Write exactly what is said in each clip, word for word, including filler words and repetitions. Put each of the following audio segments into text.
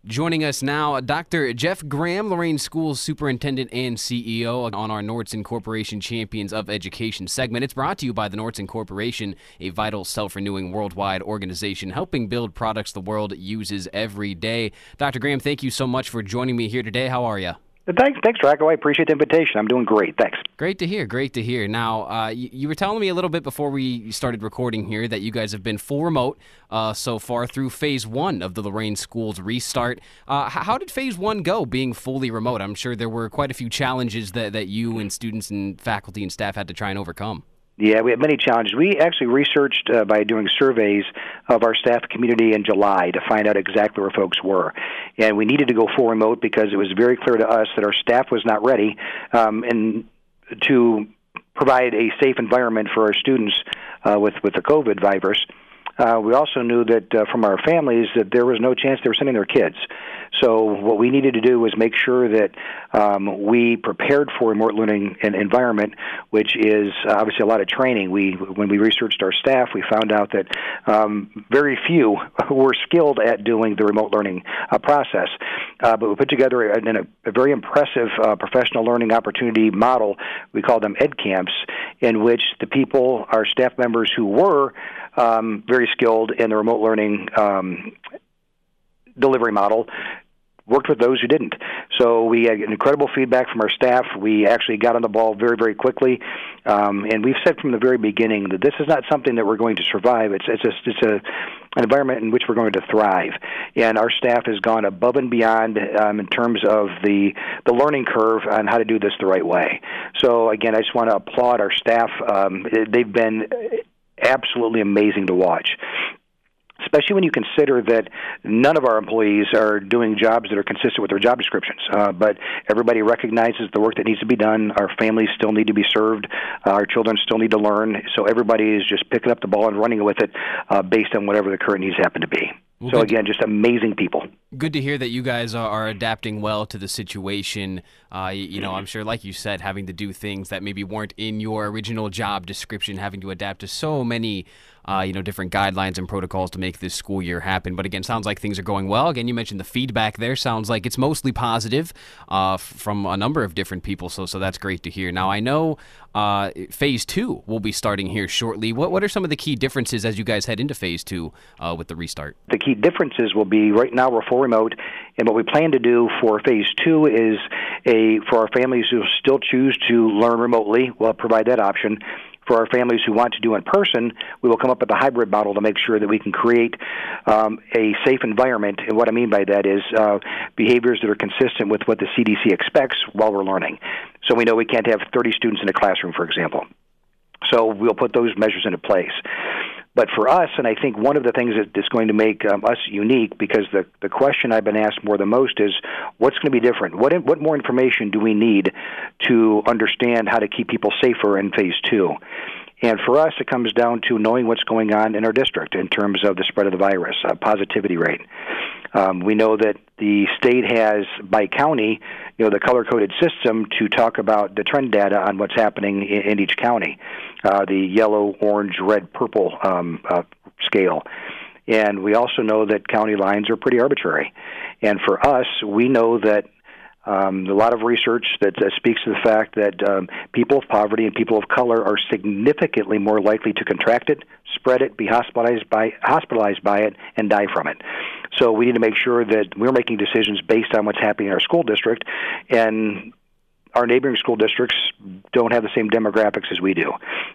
Joining us now, Doctor Jeff Graham, Lorain Schools Superintendent and C E O, on our Nordson Corporation Champions of Education segment. It's brought to you by the Nordson Corporation, a vital, self-renewing worldwide organization helping build products the world uses every day. Doctor Graham, thank you so much for joining me here today. How are you? Thanks, thanks, Rocco. I appreciate the invitation. I'm doing great. Thanks. Great to hear. Great to hear. Now, uh, you, you were telling me a little bit before we started recording here that you guys have been full remote uh, so far through phase one of the Lorain Schools restart. Uh, how did phase one go, being fully remote? I'm sure there were quite a few challenges that, that you and students and faculty and staff had to try and overcome. Yeah, we had many challenges. We actually researched uh, by doing surveys of our staff community in July to find out exactly where folks were. And we needed to go full remote because it was very clear to us that our staff was not ready um, and to provide a safe environment for our students uh, with, with the COVID virus. Uh, we also knew that uh, from our families that there was no chance they were sending their kids. So what we needed to do was make sure that um, we prepared for a remote learning environment, which is obviously a lot of training. We, when we researched our staff, we found out that um, very few were skilled at doing the remote learning uh, process. Uh, but we put together a, a, a very impressive uh, professional learning opportunity model. We call them ed camps, in which the people, our staff members who were um, very skilled in the remote learning um, delivery model, worked with those who didn't. So we had incredible feedback from our staff. We actually got on the ball very, very quickly. Um, and we've said from the very beginning that this is not something that we're going to survive. It's it's, a, it's a, an environment in which we're going to thrive. And our staff has gone above and beyond um, in terms of the, the learning curve on how to do this the right way. So, again, I just want to applaud our staff. Um, they've been absolutely amazing to watch, especially when you consider that none of our employees are doing jobs that are consistent with their job descriptions. Uh, but everybody recognizes the work that needs to be done. Our families still need to be served. Uh, our children still need to learn. So everybody is just picking up the ball and running with it uh, based on whatever the current needs happen to be. Well, so, again, just amazing people. Good to hear that you guys are, are adapting well to the situation. Uh, you, you know, I'm sure, like you said, having to do things that maybe weren't in your original job description, having to adapt to so many, uh, you know, different guidelines and protocols to make this school year happen. But again, sounds like things are going well. Again, you mentioned the feedback there. Sounds like it's mostly positive uh, f- from a number of different people. So, so that's great to hear. Now, I know uh, phase two will be starting here shortly. What what are some of the key differences as you guys head into phase two uh, with the restart? The key differences will be right now we're full remote, and what we plan to do for phase two is a for our families who still choose to learn remotely, we'll provide that option. For our families who want to do in person, we will come up with a hybrid model to make sure that we can create um, a safe environment. And what I mean by that is uh, behaviors that are consistent with what the C D C expects while we're learning. So we know we can't have thirty students in a classroom, for example. So we'll put those measures into place. But for us, and I think one of the things that is going to make um, us unique, because the, the question I've been asked more than most is, what's going to be different? What what more information do we need to understand how to keep people safer in phase two? And for us, it comes down to knowing what's going on in our district in terms of the spread of the virus, uh, positivity rate. Um, we know that the state has, by county, you know, the color-coded system to talk about the trend data on what's happening in, in each county, uh, the yellow, orange, red, purple um, uh, scale. And we also know that county lines are pretty arbitrary. And for us, we know that Um, a lot of research that uh, speaks to the fact that um, people of poverty and people of color are significantly more likely to contract it, spread it, be hospitalized by hospitalized by it, and die from it. So we need to make sure that we're making decisions based on what's happening in our school district, and our neighboring school districts don't have the same demographics as we do.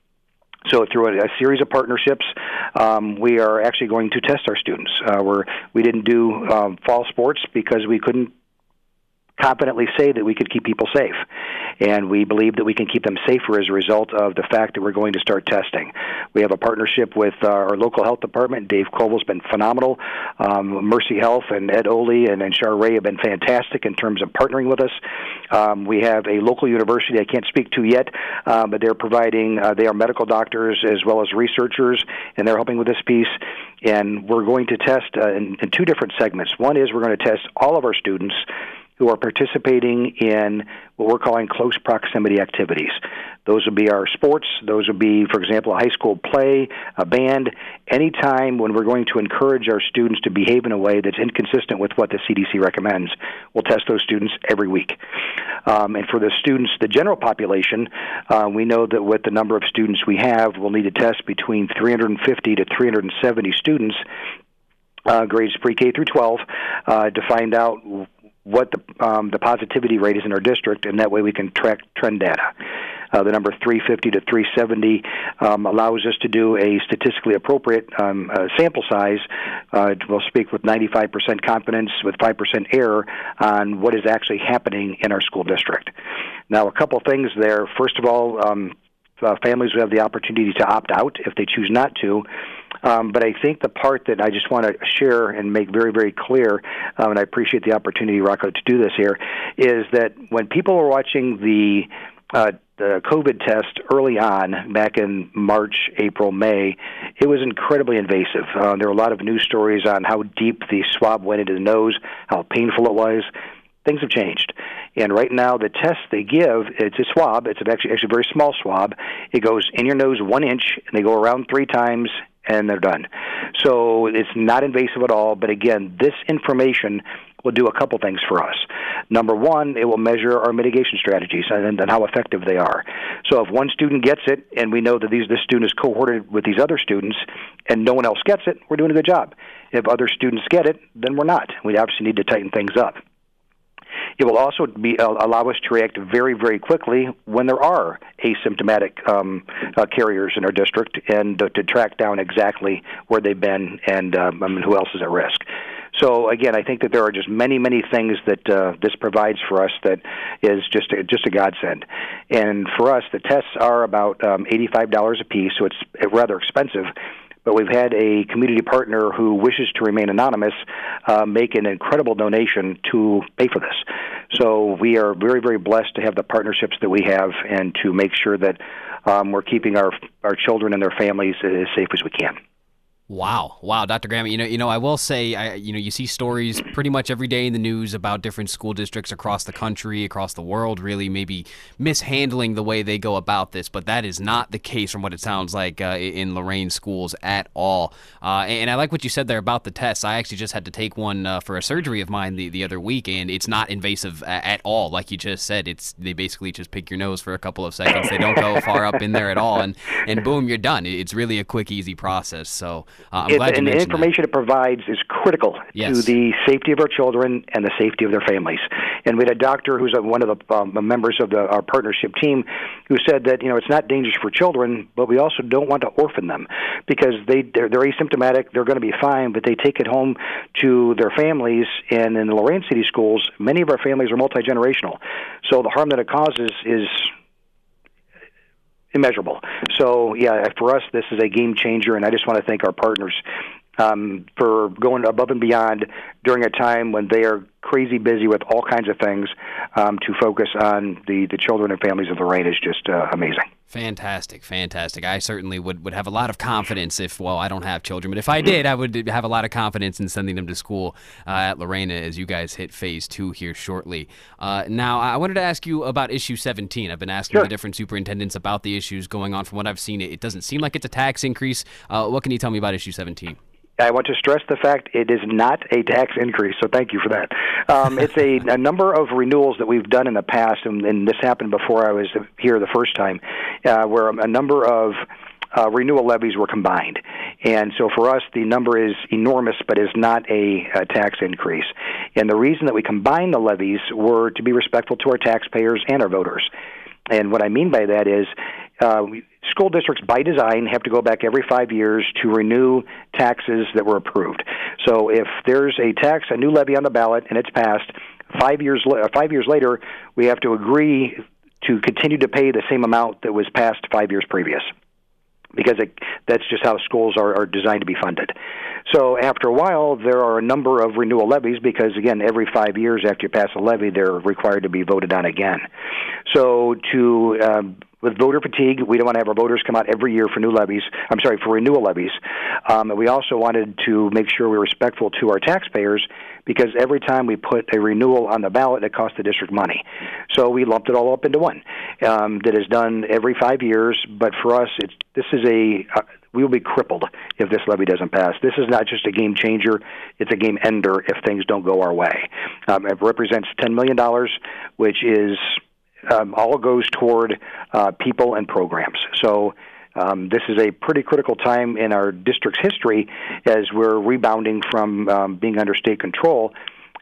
So through a, a series of partnerships, um, we are actually going to test our students. Uh, we're, we didn't do um, fall sports because we couldn't confidently say that we could keep people safe. And we believe that we can keep them safer as a result of the fact that we're going to start testing. We have a partnership with uh, our local health department. Dave Koval's been phenomenal. Um, Mercy Health and Ed Oley and, and Shar Ray have been fantastic in terms of partnering with us. Um, we have a local university I can't speak to yet, uh, but they're providing, uh, they are medical doctors as well as researchers, and they're helping with this piece. And we're going to test uh, in, in two different segments. One is we're going to test all of our students who are participating in what we're calling close proximity activities. Those would be our sports. Those would be, for example, a high school play, a band, any time when we're going to encourage our students to behave in a way that's inconsistent with what the C D C recommends. We'll test those students every week. Um, and for the students, the general population, uh, we know that with the number of students we have, we'll need to test between three hundred fifty to three hundred seventy students, uh, grades pre-K through twelve, uh, to find out what the, um, the positivity rate is in our district, and that way we can track trend data. Uh, the number three fifty to three seventy um, allows us to do a statistically appropriate um, uh, sample size. Uh, we'll speak with ninety-five percent confidence with five percent error on what is actually happening in our school district. Now, a couple things there. First of all, um, uh, families will have the opportunity to opt out if they choose not to. Um, but I think the part that I just want to share and make very, very clear, um, and I appreciate the opportunity, Rocco, to do this here, is that when people are watching the uh, the COVID test early on, back in March, April, May, it was incredibly invasive. Uh, there were a lot of news stories on how deep the swab went into the nose, how painful it was. Things have changed. And right now, the test they give, it's a swab. It's actually, actually a very small swab. It goes in your nose one inch, and they go around three times, and they're done. So it's not invasive at all. But again, this information will do a couple things for us. Number one, it will measure our mitigation strategies and, and how effective they are. So if one student gets it, and we know that these this student is cohorted with these other students, and no one else gets it, we're doing a good job. If other students get it, then we're not. We obviously need to tighten things up. It will also be, uh, allow us to react very, very quickly when there are asymptomatic um, uh, carriers in our district, and uh, to track down exactly where they've been and um, I mean, who else is at risk. So again, I think that there are just many, many things that uh, this provides for us that is just a, just a godsend. And for us, the tests are about um, eighty-five dollars a piece, so it's rather expensive. But we've had a community partner who wishes to remain anonymous uh, make an incredible donation to pay for this. So we are very, very blessed to have the partnerships that we have, and to make sure that um, we're keeping our our children and their families as safe as we can. Wow. Wow, Doctor Graham, you know, you know, I will say, I, you know, you see stories pretty much every day in the news about different school districts across the country, across the world, really maybe mishandling the way they go about this, but that is not the case from what it sounds like uh, in Lorain schools at all. Uh, and I like what you said there about the tests. I actually just had to take one uh, for a surgery of mine the, the other week, and it's not invasive at all. Like you just said, it's they basically just pick your nose for a couple of seconds. They don't go far up in there at all, and, and boom, you're done. It's really a quick, easy process. So Uh, I'm it, glad you and the information that. it provides is critical yes. to the safety of our children and the safety of their families. And we had a doctor who's a, one of the um, members of the, our partnership team who said that, you know, it's not dangerous for children, but we also don't want to orphan them, because they, they're, they're asymptomatic, they're going to be fine, but they take it home to their families. And in the Lorain City schools, many of our families are multi-generational. So the harm that it causes is immeasurable. So, yeah, for us, this is a game changer, and I just want to thank our partners um, for going above and beyond during a time when they are crazy busy with all kinds of things. Um, to focus on the, the children and families of Lorain is just uh, amazing. Fantastic, fantastic. I certainly would, would have a lot of confidence if, well, I don't have children, but if I did, I would have a lot of confidence in sending them to school uh, at Lorena as you guys hit phase two here shortly. Uh, now, I wanted to ask you about issue seventeen. I've been asking Sure. the different superintendents about the issues going on. From what I've seen, it, it doesn't seem like it's a tax increase. Uh, what can you tell me about issue seventeen? I want to stress the fact it is not a tax increase, so thank you for that. Um, it's a, a number of renewals that we've done in the past, and, and this happened before I was here the first time, uh, where a number of uh, renewal levies were combined. And so for us, the number is enormous, but is not a, a tax increase. And the reason that we combined the levies were to be respectful to our taxpayers and our voters. And what I mean by that is uh, school districts, by design, have to go back every five years to renew taxes that were approved. So if there's a tax, a new levy on the ballot, and it's passed, five years, five years later, we have to agree to continue to pay the same amount that was passed five years previous, because it, that's just how schools are, are designed to be funded. So after a while, there are a number of renewal levies because, again, every five years after you pass a levy, they're required to be voted on again. So to um, with voter fatigue, we don't want to have our voters come out every year for new levies. I'm sorry, for renewal levies. Um, and we also wanted to make sure we were respectful to our taxpayers, because every time we put a renewal on the ballot, it costs the district money. So we lumped it all up into one um, that is done every five years. But for us, it's, this is a uh, we will be crippled if this levy doesn't pass. This is not just a game changer; it's a game ender if things don't go our way. Um, it represents ten million dollars, which is um, all goes toward uh, people and programs. So. Um, this is a pretty critical time in our district's history as we're rebounding from um, being under state control,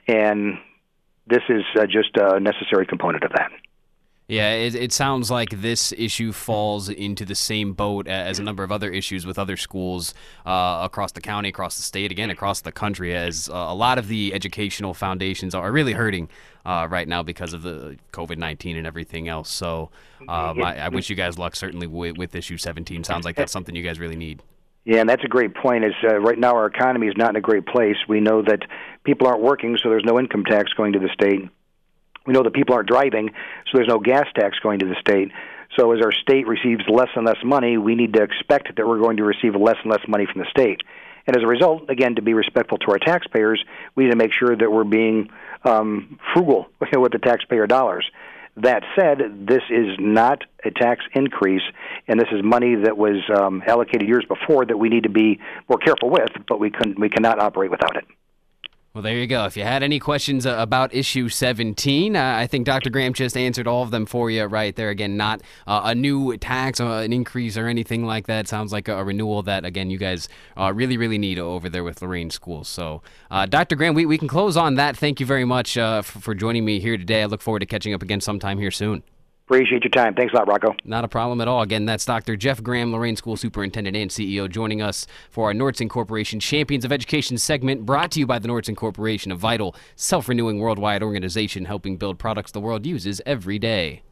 and this is uh, just a necessary component of that. Yeah, it, it sounds like this issue falls into the same boat as a number of other issues with other schools uh, across the county, across the state, again, across the country, as uh, a lot of the educational foundations are really hurting uh, right now because of the covid nineteen and everything else. So um, I, I wish you guys luck, certainly, with, with issue seventeen. Sounds like that's something you guys really need. Yeah, and that's a great point. Is uh, right now our economy is not in a great place. We know that people aren't working, so there's no income tax going to the state. We know that people aren't driving, so there's no gas tax going to the state. So as our state receives less and less money, we need to expect that we're going to receive less and less money from the state. And as a result, again, to be respectful to our taxpayers, we need to make sure that we're being um, frugal with the taxpayer dollars. That said, this is not a tax increase, and this is money that was um, allocated years before that we need to be more careful with, but we, can, we cannot operate without it. Well, there you go. If you had any questions uh, about issue seventeen, uh, I think Doctor Graham just answered all of them for you right there. Again, not uh, a new tax, uh, an increase, or anything like that. Sounds like a, a renewal that, again, you guys uh, really, really need over there with Lorain Schools. So, uh, Doctor Graham, we, we can close on that. Thank you very much uh, for, for joining me here today. I look forward to catching up again sometime here soon. Appreciate your time. Thanks a lot, Rocco. Not a problem at all. Again, that's Doctor Jeff Graham, Lorain School Superintendent and C E O, joining us for our Nordson Corporation Champions of Education segment, brought to you by the Nordson Corporation, a vital, self-renewing worldwide organization helping build products the world uses every day.